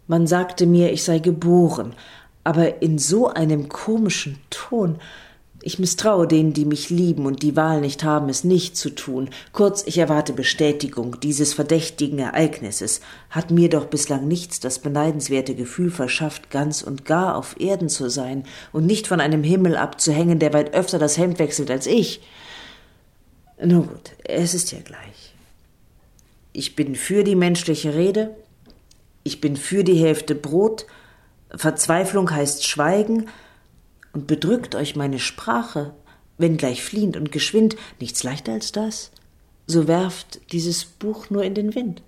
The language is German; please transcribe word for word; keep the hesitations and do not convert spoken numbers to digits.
Man sagte mir, ich sei geboren, aber in so einem komischen Ton. Ich misstraue denen, die mich lieben und die Wahl nicht haben, es nicht zu tun. Kurz, ich erwarte Bestätigung dieses verdächtigen Ereignisses. Hat mir doch bislang nichts das beneidenswerte Gefühl verschafft, ganz und gar auf Erden zu sein und nicht von einem Himmel abzuhängen, der weit öfter das Hemd wechselt als ich. Nun gut, es ist ja gleich. Ich bin für die menschliche Rede, ich bin für die Hälfte Brot, Verzweiflung heißt Schweigen, und bedrückt euch meine Sprache, wenn gleich fliehend und geschwind, nichts leichter als das, so werft dieses Buch nur in den Wind.